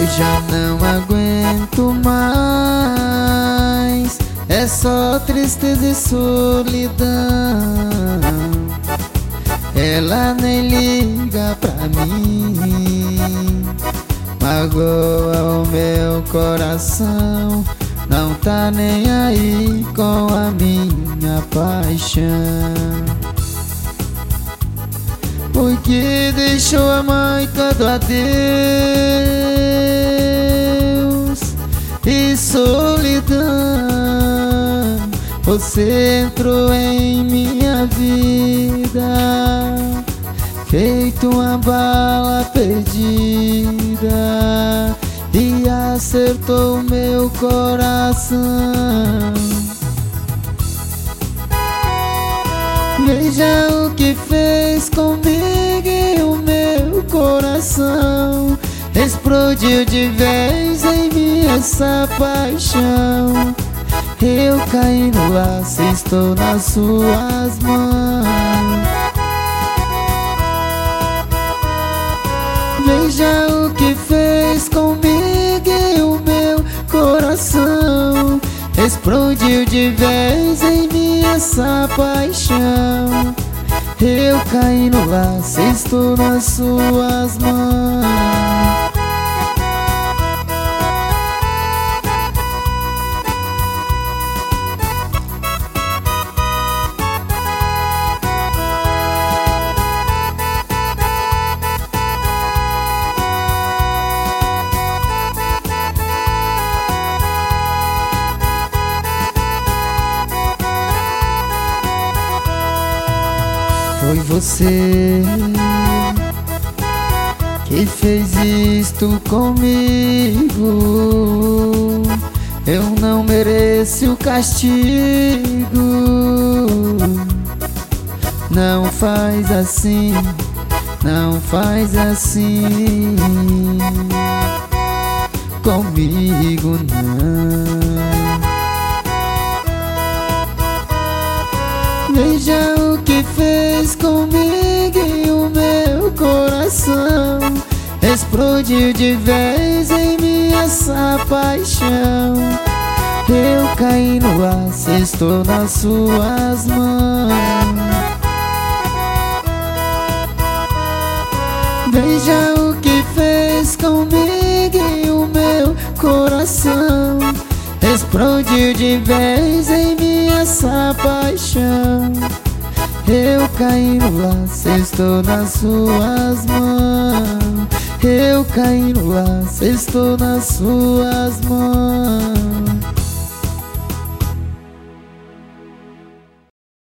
pois já não aguento mais. É só tristeza e solidão. Ela nem liga pra mim, magoa o meu coração. Não tá nem aí com a minha paixão. Porque deixou a marca do adeus e solidão. Você entrou em minha vida, feito uma bala perdida, e acertou meu coração. Veja o que fez comigo e o meu coração explodiu de vez em mim essa paixão. Eu caí no laço, estou nas suas mãos. Veja o que fez comigo e o meu coração explodiu de vez em mim essa paixão. Eu caí no laço, estou nas suas mãos. Foi você que fez isto comigo. Eu não mereço o castigo. Não faz assim, não faz assim comigo, não. Veja o que fez comigo e o meu coração explodiu de vez em mim essa paixão. Eu caí no laço, estou nas suas mãos. Veja o que fez comigo e o meu coração explodiu de vez em mim essa paixão. Eu caí no laço, estou nas suas mãos. Eu caí no laço, estou nas suas mãos.